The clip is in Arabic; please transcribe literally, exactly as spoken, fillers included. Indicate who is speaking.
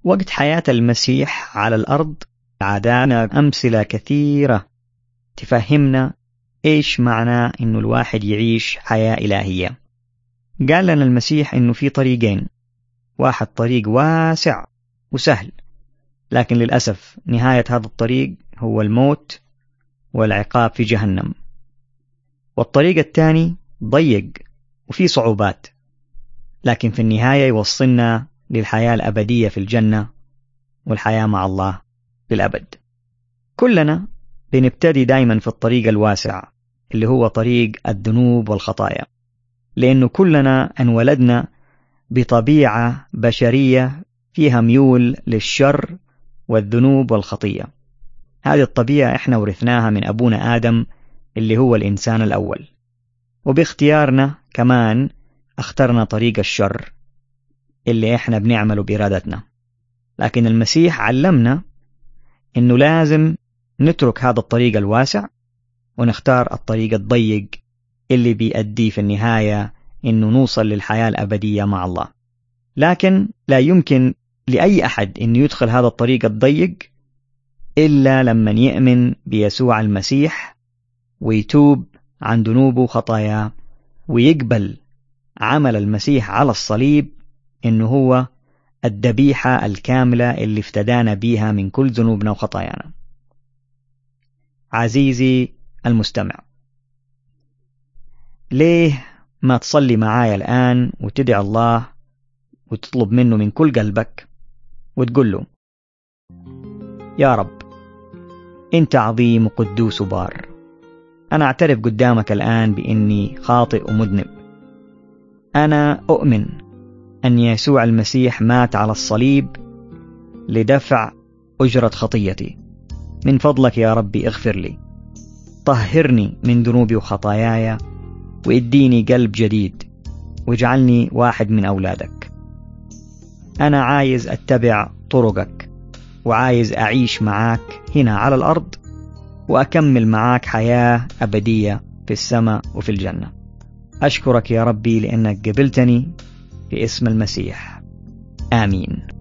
Speaker 1: وقت حياة المسيح على الأرض عادانا أمثلة كثيرة تفهمنا إيش معنى إنه الواحد يعيش حياة إلهية. قال لنا المسيح إنه في طريقين، واحد طريق واسع وسهل، لكن للأسف نهاية هذا الطريق هو الموت والعقاب في جهنم، والطريق الثاني ضيق وفيه صعوبات، لكن في النهاية يوصلنا للحياة الأبدية في الجنة والحياة مع الله للأبد. كلنا بنبتدي دايما في الطريق الواسع اللي هو طريق الذنوب والخطايا، لأنه كلنا انولدنا بطبيعة بشرية فيها ميول للشر والذنوب والخطية. هذه الطبيعة احنا ورثناها من أبونا آدم اللي هو الإنسان الأول، وباختيارنا كمان اخترنا طريق الشر اللي احنا بنعمله بإرادتنا. لكن المسيح علمنا إنه لازم نترك هذا الطريق الواسع ونختار الطريق الضيق اللي بيؤدي في النهاية إنه نوصل للحياة الأبدية مع الله. لكن لا يمكن لأي أحد إنه يدخل هذا الطريق الضيق إلا لما يؤمن بيسوع المسيح ويتوب عن ذنوبه وخطاياه ويقبل عمل المسيح على الصليب إنه هو الذبيحة الكاملة اللي افتدانا بيها من كل ذنوبنا وخطايانا. عزيزي المستمع، ليه ما تصلي معايا الآن وتدعي الله وتطلب منه من كل قلبك وتقول له: يا رب، أنت عظيم وقدوس وبار، أنا أعترف قدامك الآن بإني خاطئ ومذنب. أنا أؤمن أن يسوع المسيح مات على الصليب لدفع أجرة خطيتي. من فضلك يا ربي اغفر لي، طهرني من ذنوبي وخطاياي، واديني قلب جديد، واجعلني واحد من أولادك. أنا عايز أتبع طرقك، وعايز أعيش معاك هنا على الأرض، وأكمل معاك حياة أبدية في السماء وفي الجنة. أشكرك يا ربي لأنك قبلتني في اسم المسيح، آمين.